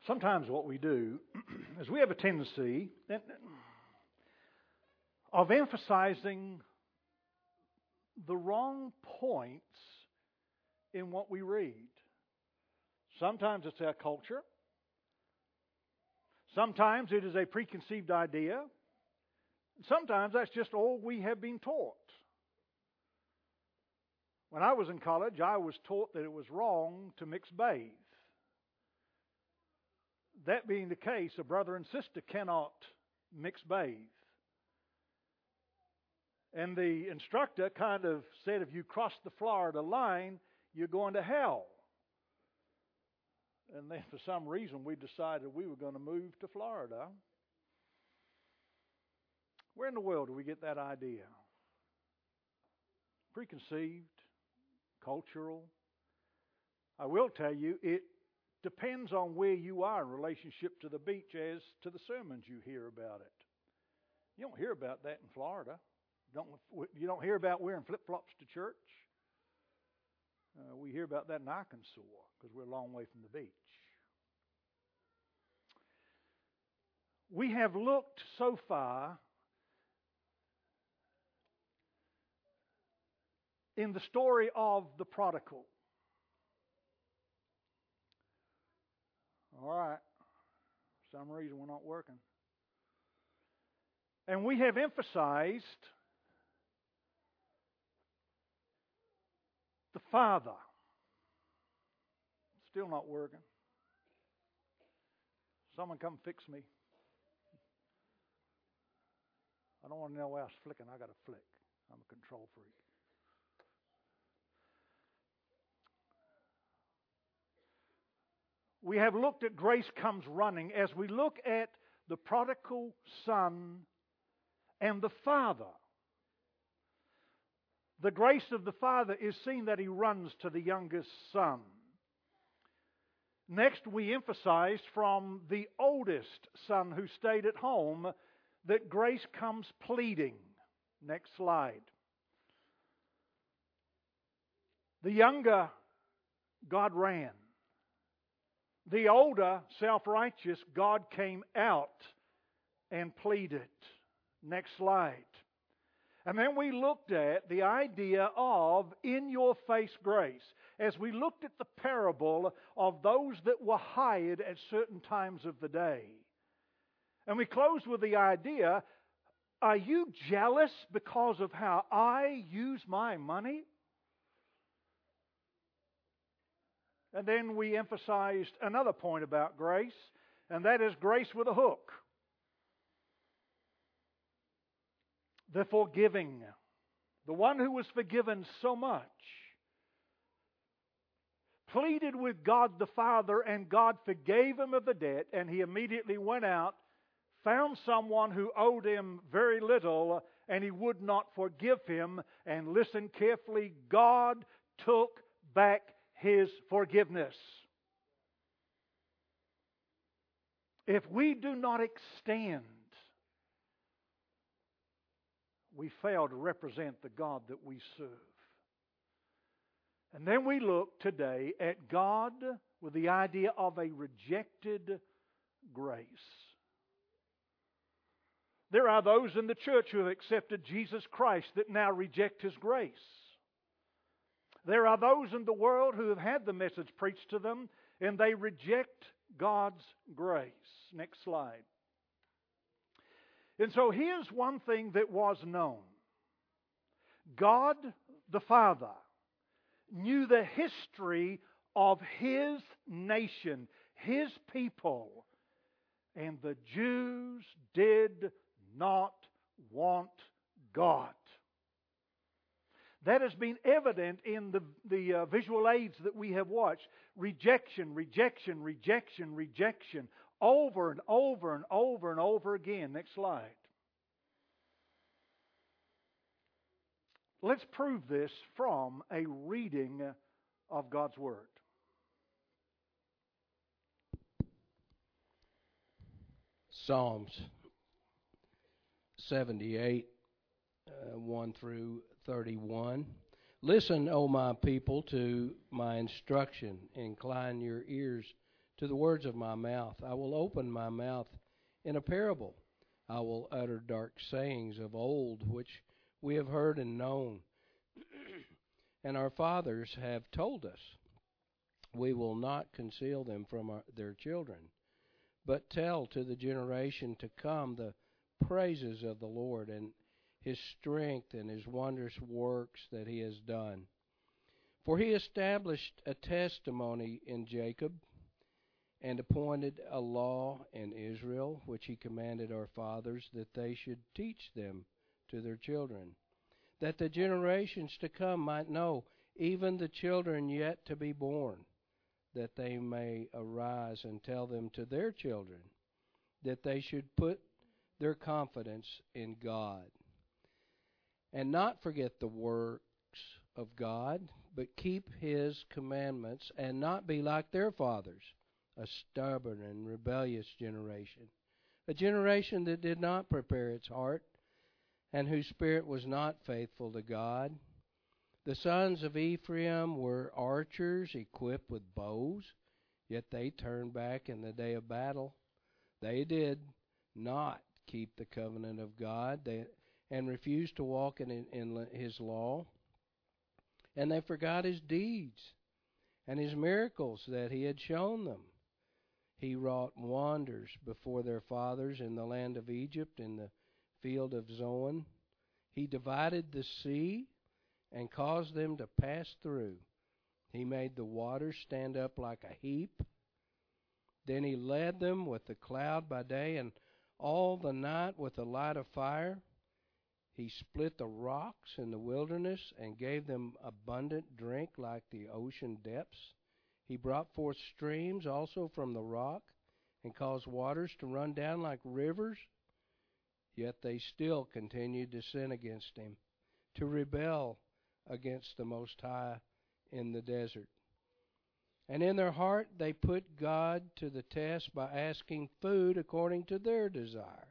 Sometimes what we do is we have a tendency of emphasizing the wrong points in what we read. Sometimes it's our culture. Sometimes it is a preconceived idea. Sometimes that's just all we have been taught. When I was in college, I was taught that it was wrong to mix bathe. That being the case, a brother and sister cannot mix bathe. And the instructor kind of said, if you cross the Florida line, you're going to hell. And then for some reason we decided we were going to move to Florida. Where in the world do we get that idea? Preconceived, cultural. I will tell you, it depends on where you are in relationship to the beach as to the sermons you hear about it. You don't hear about that in Florida. You don't hear about wearing flip-flops to church. We hear about that in Arkansas because we're a long way from the beach. We have looked so far in the story of the prodigal. All right. For some reason we're not working. And we have emphasized the father. Still not working. Someone come fix me. I don't want to know where I was flicking. I got to flick. I'm a control freak. We have looked at grace comes running as we look at the prodigal son and the father. The grace of the father is seen that he runs to the youngest son. Next, we emphasized from the oldest son who stayed at home that grace comes pleading. Next slide. The younger, God ran. The older, self-righteous, God came out and pleaded. Next slide. And then we looked at the idea of in-your-face grace as we looked at the parable of those that were hired at certain times of the day. And we closed with the idea, are you jealous because of how I use my money? And then we emphasized another point about grace, and that is grace with a hook. The forgiving. The one who was forgiven so much pleaded with God the Father, and God forgave him of the debt, and he immediately went out, found someone who owed him very little, and he would not forgive him. And listen carefully, God took back his forgiveness. If we do not extend, we fail to represent the God that we serve. And then we look today at God with the idea of a rejected grace. There are those in the church who have accepted Jesus Christ that now reject His grace. There are those in the world who have had the message preached to them and they reject God's grace. Next slide. And so here's one thing that was known. God the Father knew the history of His nation, His people, and the Jews did not want God. That has been evident in the visual aids that we have watched. Rejection, rejection, rejection, rejection. Over and over and over and over again. Next slide. Let's prove this from a reading of God's Word. Psalms 78, 1 through 31. Listen, O my people, to my instruction. Incline your ears to the words of my mouth. I will open my mouth in a parable. I will utter dark sayings of old, which we have heard and known, and our fathers have told us. We will not conceal them from their children, but tell to the generation to come the praises of the Lord and His strength and His wondrous works that He has done. For He established a testimony in Jacob and appointed a law in Israel, which He commanded our fathers that they should teach them to their children, that the generations to come might know, even the children yet to be born, that they may arise and tell them to their children, that they should put their confidence in God, and not forget the works of God, but keep His commandments, and not be like their fathers, a stubborn and rebellious generation, a generation that did not prepare its heart, and whose spirit was not faithful to God. The sons of Ephraim were archers equipped with bows, yet they turned back in the day of battle. They did not keep the covenant of God and refused to walk in His law. And they forgot His deeds and His miracles that He had shown them. He wrought wonders before their fathers in the land of Egypt, in the field of Zoan. He divided the sea and caused them to pass through. He made the waters stand up like a heap. Then He led them with the cloud by day, and all the night with the light of fire. He split the rocks in the wilderness and gave them abundant drink like the ocean depths. He brought forth streams also from the rock and caused waters to run down like rivers. Yet they still continued to sin against Him, to rebel against the Most High in the desert. And in their heart they put God to the test by asking food according to their desire.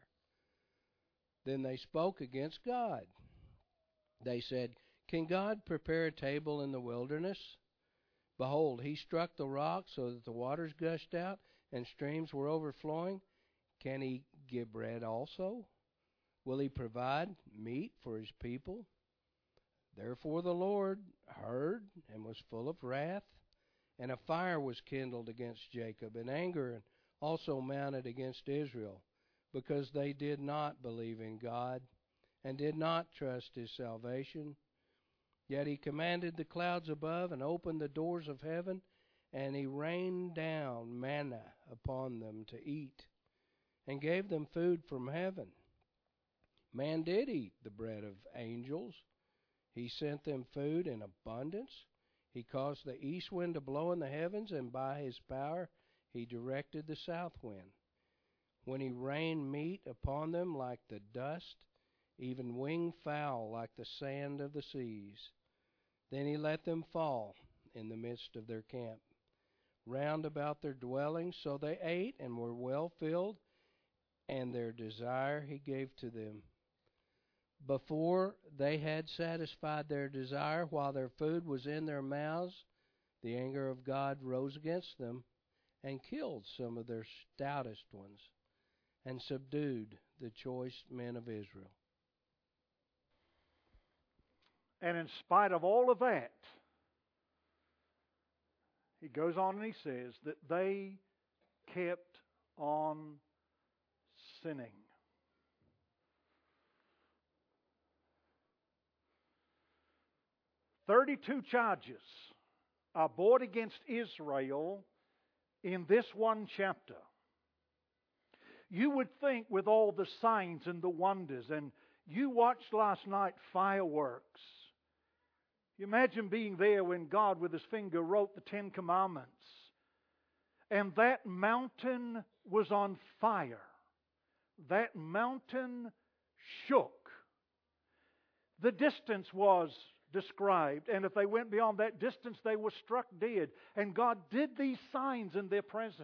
Then they spoke against God. They said, "Can God prepare a table in the wilderness? Behold, He struck the rock so that the waters gushed out and streams were overflowing. Can He give bread also? Will He provide meat for His people?" Therefore the Lord heard and was full of wrath, and a fire was kindled against Jacob, and anger also mounted against Israel, because they did not believe in God and did not trust His salvation. Yet He commanded the clouds above and opened the doors of heaven, and He rained down manna upon them to eat, and gave them food from heaven. Man did eat the bread of angels. He sent them food in abundance. He caused the east wind to blow in the heavens, and by His power He directed the south wind. When He rained meat upon them like the dust, even winged fowl like the sand of the seas. Then He let them fall in the midst of their camp, round about their dwellings. So they ate and were well filled, and their desire He gave to them. Before they had satisfied their desire, while their food was in their mouths, the anger of God rose against them and killed some of their stoutest ones and subdued the choice men of Israel. And in spite of all of that, He goes on and He says that they kept on sinning. "32 charges are brought against Israel in this one chapter." You would think with all the signs and the wonders, and you watched last night fireworks. You imagine being there when God with His finger wrote the 10 Commandments, and that mountain was on fire. That mountain shook. The distance was described, and if they went beyond that distance, they were struck dead. And God did these signs in their presence.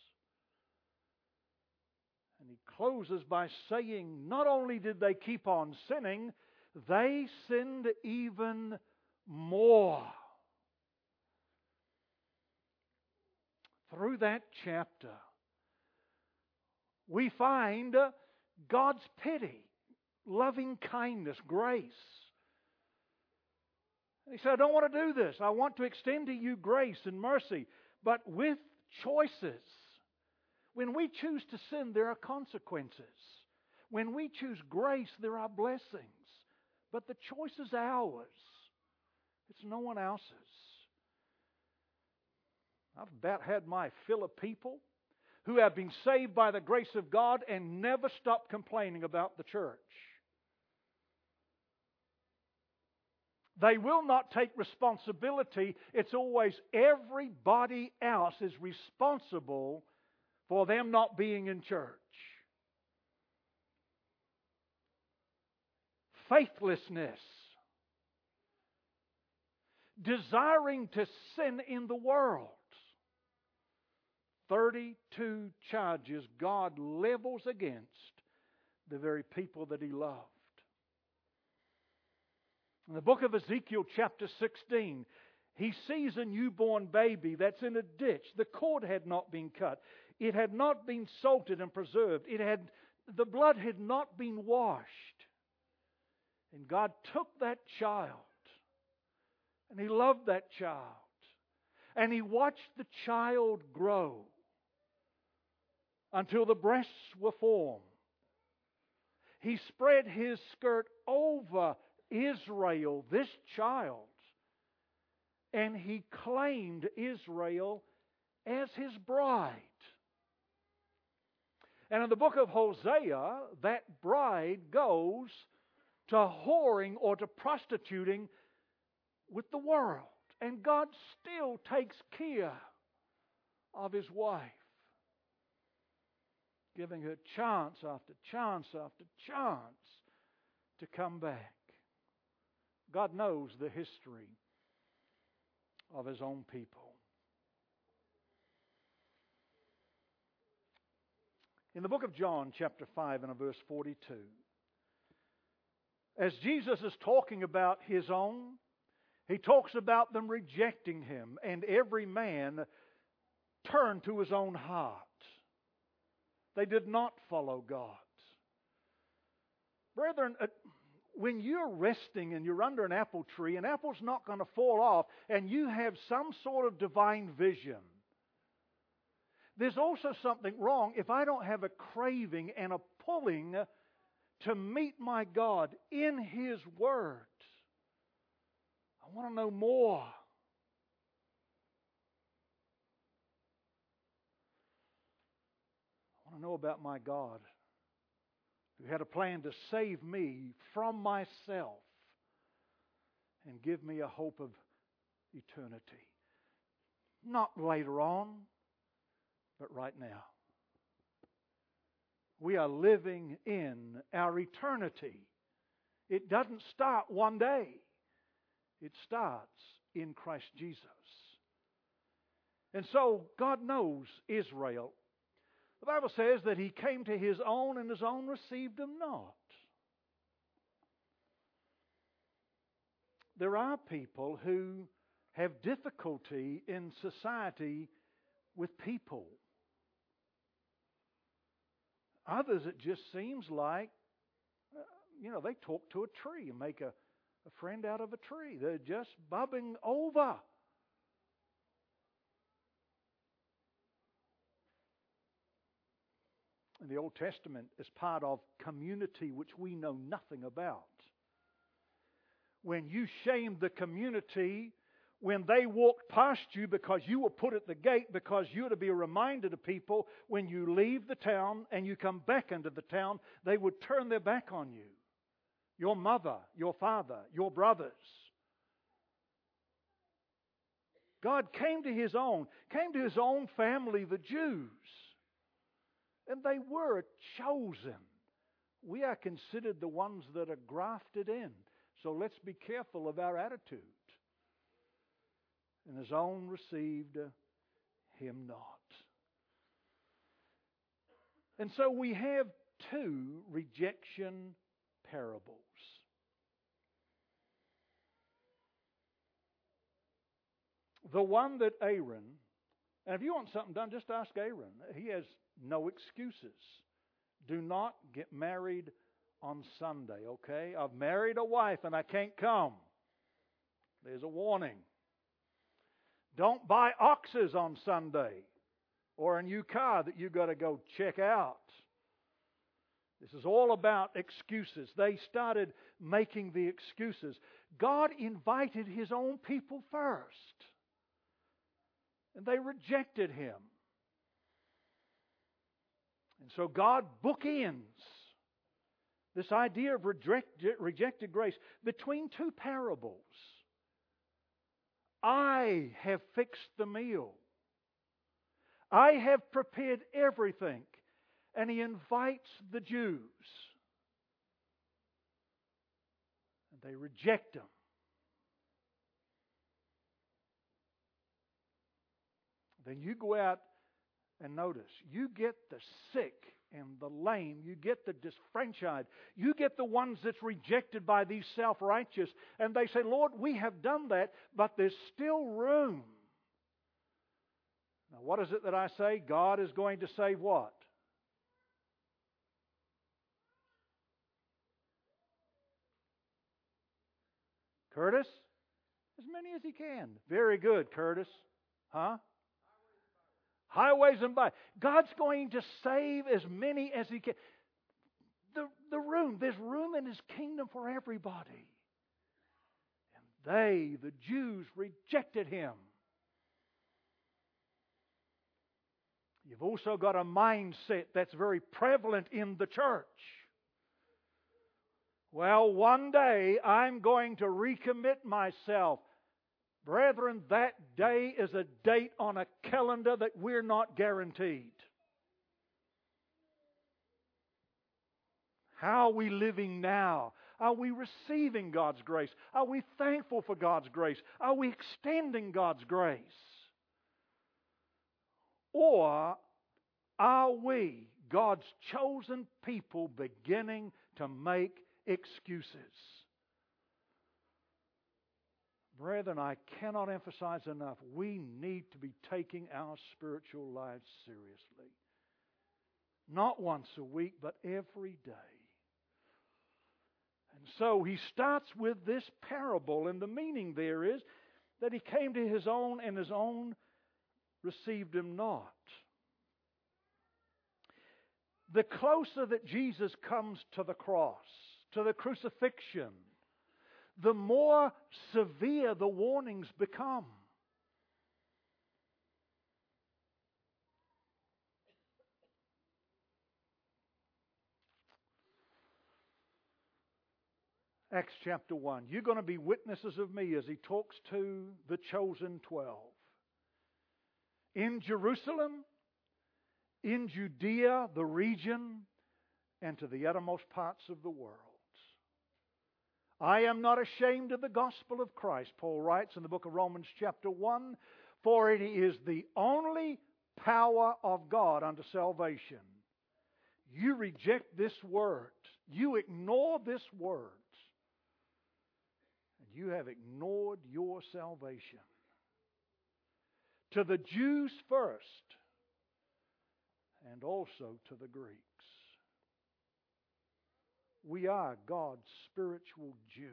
And He closes by saying, not only did they keep on sinning, they sinned even more. through that chapter, we find God's pity, loving kindness, grace. He said, I don't want to do this. I want to extend to you grace and mercy, but with choices. When we choose to sin, there are consequences. When we choose grace, there are blessings. But the choice is ours. It's no one else's. I've about had my fill of people who have been saved by the grace of God and never stop complaining about the church. They will not take responsibility. It's always everybody else is responsible for them not being in church. Faithlessness. Desiring to sin in the world. 32 charges God levels against the very people that He loved. In the book of Ezekiel chapter 16, he sees a newborn baby that's in a ditch. The cord had not been cut. It had not been salted and preserved. The blood had not been washed. And God took that child, and He loved that child. And He watched the child grow until the breasts were formed. He spread His skirt over Israel, this child, and He claimed Israel as His bride. And in the book of Hosea, that bride goes to whoring or to prostituting with the world. And God still takes care of His wife, giving her chance after chance after chance to come back. God knows the history of His own people. In the book of John, chapter 5 and verse 42, as Jesus is talking about His own, He talks about them rejecting Him, and every man turned to his own heart. They did not follow God. Brethren, when you're resting and you're under an apple tree, an apple's not going to fall off, and you have some sort of divine vision, there's also something wrong if I don't have a craving and a pulling to meet my God in His Word. I want to know more. I want to know about my God, who had a plan to save me from myself and give me a hope of eternity. Not later on, but right now. We are living in our eternity. It doesn't start one day. It starts in Christ Jesus. And so God knows Israel. The Bible says that He came to His own, and His own received Him not. There are people who have difficulty in society with people. Others, it just seems like, they talk to a tree and make a friend out of a tree. They're just bubbling over. In the Old Testament, as part of community which we know nothing about, when you shamed the community, when they walked past you because you were put at the gate, because you're to be a reminder to people when you leave the town and you come back into the town, they would turn their back on you. Your mother, your father, your brothers. God came to His own family, the Jews. And they were chosen. We are considered the ones that are grafted in. So let's be careful of our attitude. And His own received Him not. And so we have two rejection parables. The one that Aaron And if you want something done, just ask Aaron. He has no excuses. Do not get married on Sunday, okay? I've married a wife and I can't come. There's a warning. Don't buy oxes on Sunday or a new car that you've got to go check out. This is all about excuses. They started making the excuses. God invited His own people first, and they rejected Him. And so God bookends this idea of rejected grace between two parables. I have fixed the meal. I have prepared everything. And He invites the Jews. And they reject Him. Then you go out and notice, you get the sick and the lame, you get the disfranchised, you get the ones that's rejected by these self-righteous, and they say, Lord, we have done that, but there's still room. Now, what is it that I say? God is going to save what? Curtis? As many as He can. Very good, Curtis. Huh? Highways and byways. God's going to save as many as He can. There's room in His kingdom for everybody. And they, the Jews, rejected Him. You've also got a mindset that's very prevalent in the church. Well, one day I'm going to recommit myself. Brethren, that day is a date on a calendar that we're not guaranteed. How are we living now? Are we receiving God's grace? Are we thankful for God's grace? Are we extending God's grace? Or are we, God's chosen people, beginning to make excuses? Brethren, I cannot emphasize enough, we need to be taking our spiritual lives seriously. Not once a week, but every day. And so He starts with this parable, and the meaning there is that He came to His own, and His own received Him not. The closer that Jesus comes to the cross, to the crucifixion, the more severe the warnings become. Acts chapter 1. You're going to be witnesses of me as He talks to the chosen 12. In Jerusalem, in Judea, the region, and to the uttermost parts of the world. I am not ashamed of the gospel of Christ, Paul writes in the book of Romans chapter 1, for it is the only power of God unto salvation. You reject this word. You ignore this word. And you have ignored your salvation. To the Jews first, and also to the Greeks. We are God's spiritual Jews.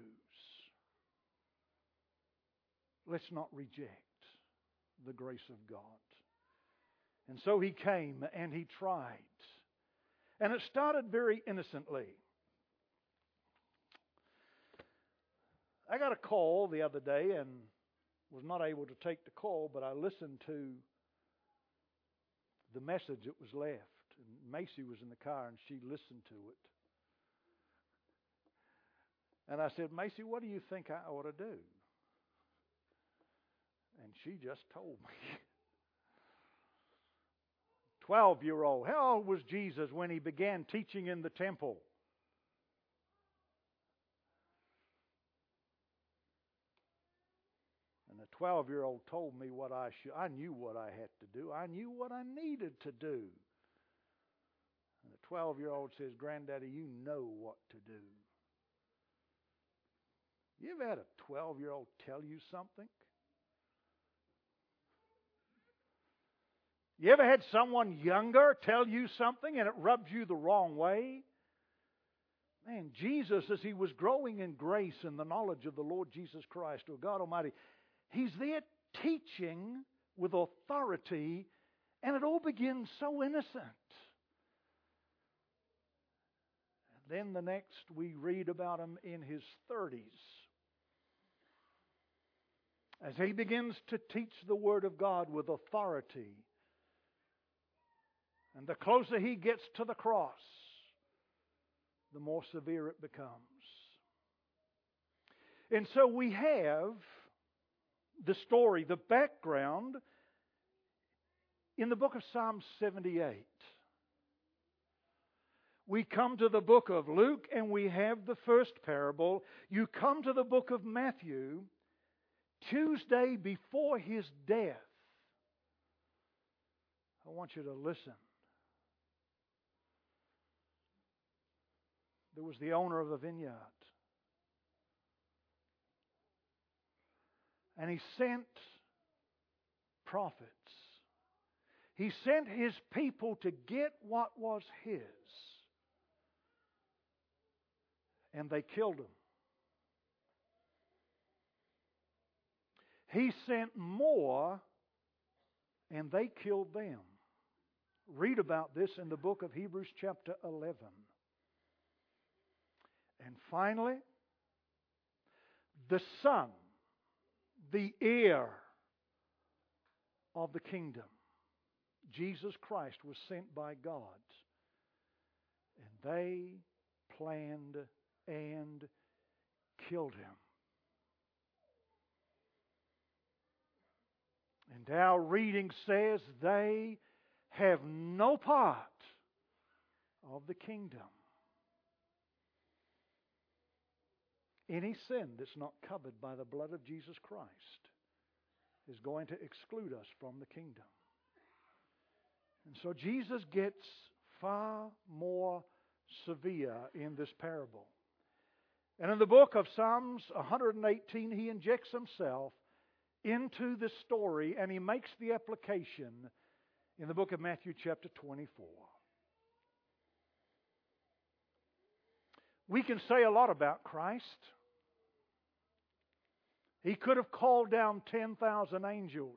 Let's not reject the grace of God. And so He came and He tried. And it started very innocently. I got a call the other day and was not able to take the call, but I listened to the message that was left. And Macy was in the car and she listened to it. And I said, Macy, what do you think I ought to do? And she just told me. 12-year-old. How old was Jesus when He began teaching in the temple? And the 12-year-old told me what I should. I knew what I had to do. I knew what I needed to do. And the 12-year-old says, Granddaddy, you know what to do. You ever had a 12-year-old tell you something? You ever had someone younger tell you something and it rubs you the wrong way? Man, Jesus, as He was growing in grace and the knowledge of the Lord Jesus Christ, or God Almighty, He's there teaching with authority, and it all begins so innocent. And then the next we read about Him in His 30s. As He begins to teach the Word of God with authority. And the closer He gets to the cross, the more severe it becomes. And so we have the story, the background, in the book of Psalm 78. We come to the book of Luke and we have the first parable. You come to the book of Matthew, Tuesday before His death. I want you to listen. There was the owner of a vineyard. And he sent prophets. He sent his people to get what was his. And they killed him. He sent more, and they killed them. Read about this in the book of Hebrews chapter 11. And finally, the Son, the heir of the kingdom, Jesus Christ, was sent by God. And they planned and killed Him. And our reading says they have no part of the kingdom. Any sin that's not covered by the blood of Jesus Christ is going to exclude us from the kingdom. And so Jesus gets far more severe in this parable. And in the book of Psalms 118, He injects Himself into this story and He makes the application in the book of Matthew chapter 24. We can say a lot about Christ. He could have called down 10,000 angels.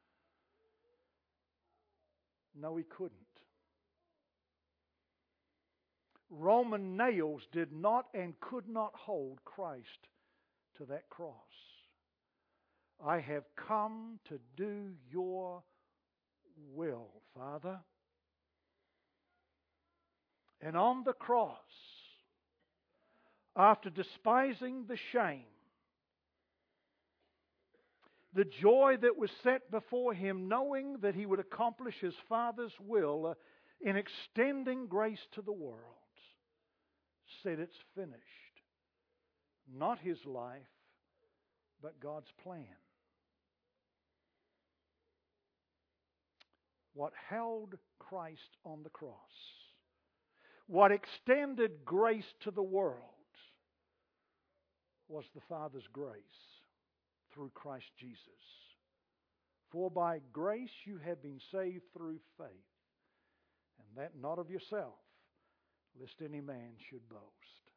No, He couldn't. Roman nails did not and could not hold Christ to that cross. I have come to do your will, Father. And on the cross, after despising the shame, the joy that was set before Him, knowing that He would accomplish His Father's will in extending grace to the world, said it's finished. Not His life, but God's plan. What held Christ on the cross, what extended grace to the world, was the Father's grace through Christ Jesus. For by grace you have been saved through faith, and that not of yourself, lest any man should boast.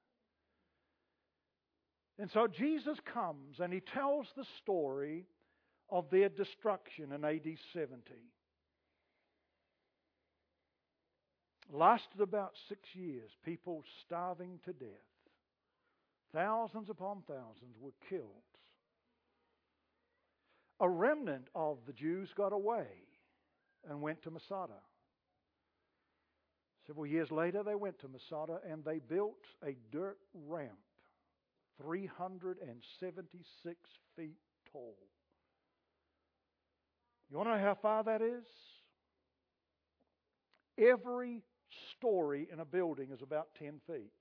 And so Jesus comes and He tells the story of their destruction in AD 70. Lasted about 6 years, people starving to death. Thousands upon thousands were killed. A remnant of the Jews got away and went to Masada. Several years later, they went to Masada and they built a dirt ramp, 376 feet tall. You want to know how far that is? Every story in a building is about 10 feet.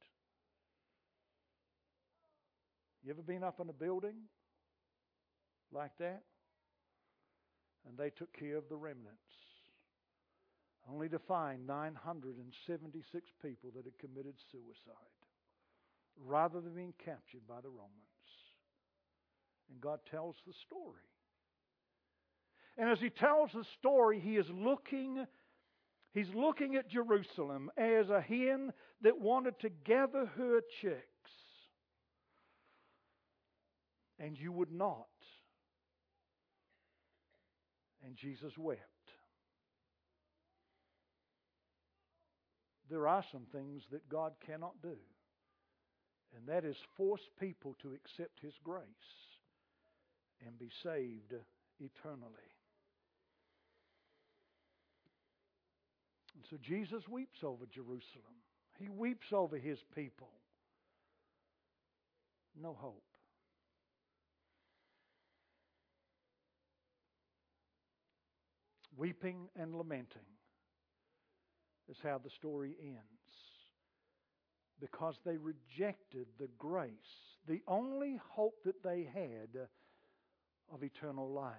You ever been up in a building like that? And they took care of the remnants, only to find 976 people that had committed suicide rather than being captured by the Romans. And God tells the story. And as he tells the story, he's looking at Jerusalem as a hen that wanted to gather her chicks. And you would not. And Jesus wept. There are some things that God cannot do. And that is force people to accept His grace and be saved eternally. And so Jesus weeps over Jerusalem. He weeps over His people. No hope. Weeping and lamenting is how the story ends. Because they rejected the grace, the only hope that they had of eternal life.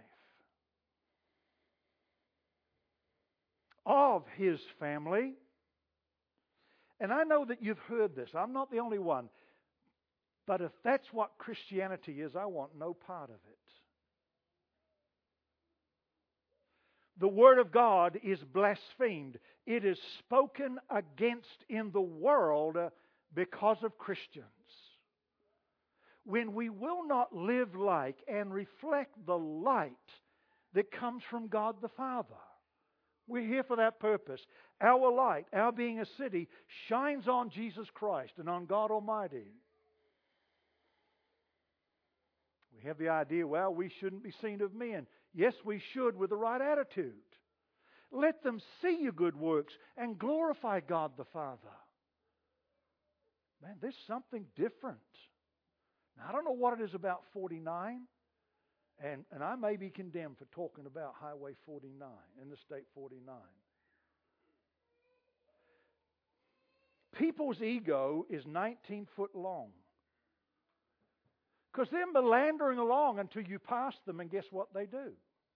Of His family. And I know that you've heard this. I'm not the only one. But if that's what Christianity is, I want no part of it. The Word of God is blasphemed. It is spoken against in the world because of Christians. When we will not live like and reflect the light that comes from God the Father. We're here for that purpose. Our light, our being a city, shines on Jesus Christ and on God Almighty. We have the idea, well, we shouldn't be seen of men. Yes, we should with the right attitude. Let them see your good works and glorify God the Father. Man, there's something different. Now, I don't know what it is about 49, and I may be condemned for talking about Highway 49, Interstate 49. People's ego is 19 foot long. Because they're meandering along until you pass them, and guess what they do?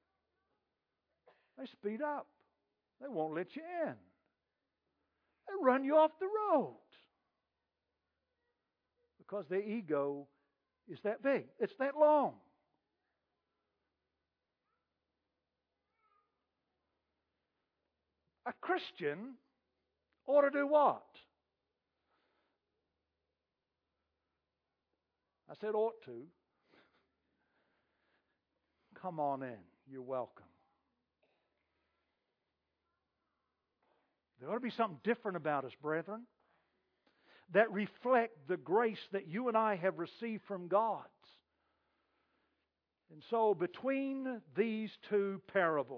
They speed up. They won't let you in. They run you off the road. Because their ego is that big. It's that long. A Christian ought to do what? I said ought to. Come on in. You're welcome. There ought to be something different about us, brethren, that reflect the grace that you and I have received from God. And so between these two parables,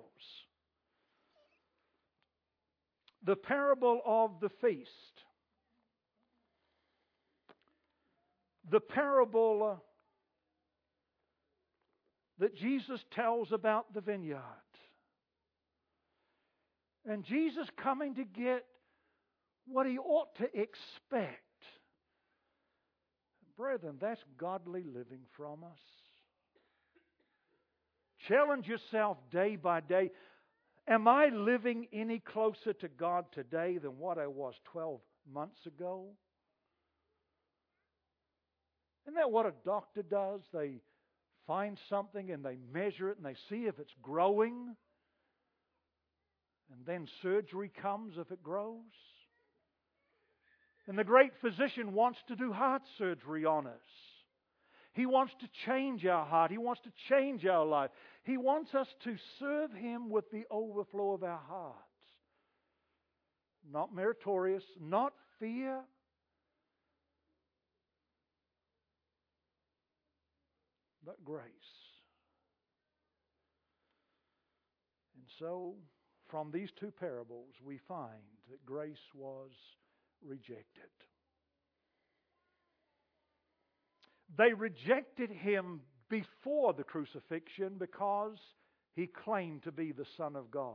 the parable of the feast, the parable that Jesus tells about the vineyard, and Jesus coming to get what He ought to expect. Brethren, that's godly living from us. Challenge yourself day by day. Am I living any closer to God today than what I was 12 months ago? Isn't that what a doctor does? They find something and they measure it and they see if it's growing. And then surgery comes if it grows. And the great physician wants to do heart surgery on us. He wants to change our heart. He wants to change our life. He wants us to serve Him with the overflow of our hearts. Not meritorious, not fear. But grace. And so, from these two parables, we find that grace was rejected. They rejected Him before the crucifixion because He claimed to be the Son of God.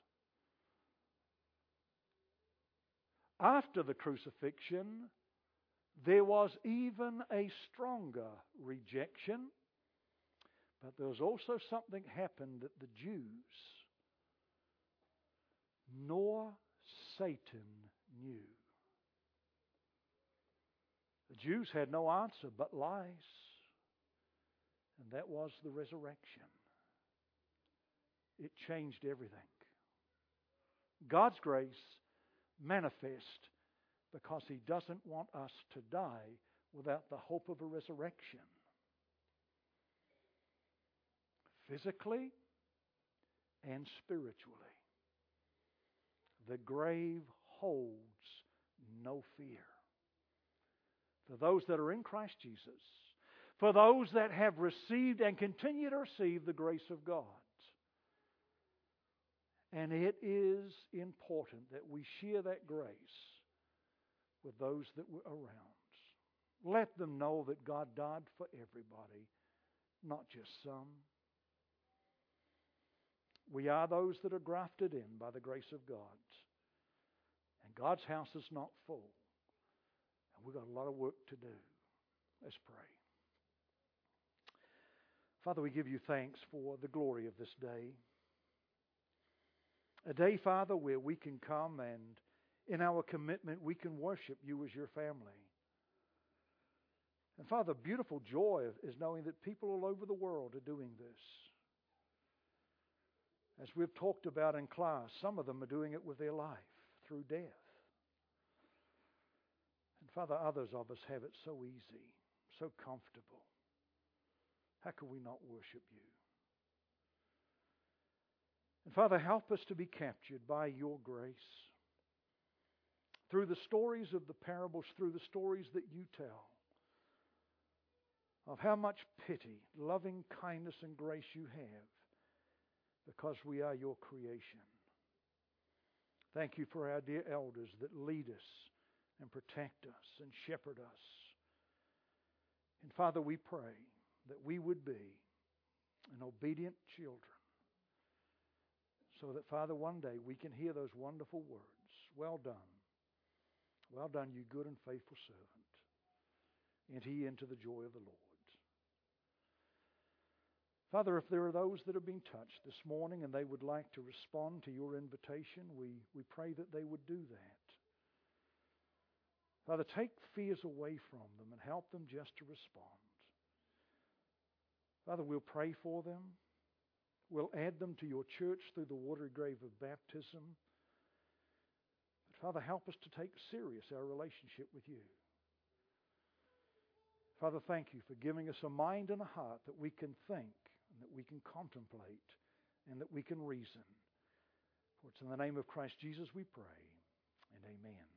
After the crucifixion, there was even a stronger rejection, but there was also something happened that the Jews nor Satan knew. The Jews had no answer but lies, and that was the resurrection. it changed everything. God's grace manifest because He doesn't want us to die without the hope of a resurrection. Physically and spiritually. The grave holds no fear. For those that are in Christ Jesus, for those that have received and continue to receive the grace of God. And it is important that we share that grace with those that were around. Let them know that God died for everybody, not just some. We are those that are grafted in by the grace of God. And God's house is not full. And we've got a lot of work to do. Let's pray. Father, we give you thanks for the glory of this day. A day, Father, where we can come and in our commitment we can worship you as your family. And Father, beautiful joy is knowing that people all over the world are doing this. As we've talked about in class, some of them are doing it with their life through death. And Father, others of us have it so easy, so comfortable. How can we not worship you? And Father, help us to be captured by your grace. Through the stories of the parables, through the stories that you tell, of how much pity, loving kindness, and grace you have, because we are your creation. Thank you for our dear elders that lead us and protect us and shepherd us. And Father, we pray that we would be an obedient children, so that, Father, one day we can hear those wonderful words, well done, you good and faithful servant. Enter ye into the joy of the Lord. Father, if there are those that have been touched this morning and they would like to respond to your invitation, we pray that they would do that. Father, take fears away from them and help them just to respond. Father, we'll pray for them. We'll add them to your church through the watery grave of baptism. But Father, help us to take serious our relationship with you. Father, thank you for giving us a mind and a heart that we can think, and that we can contemplate, and that we can reason. For it's in the name of Christ Jesus we pray, and amen.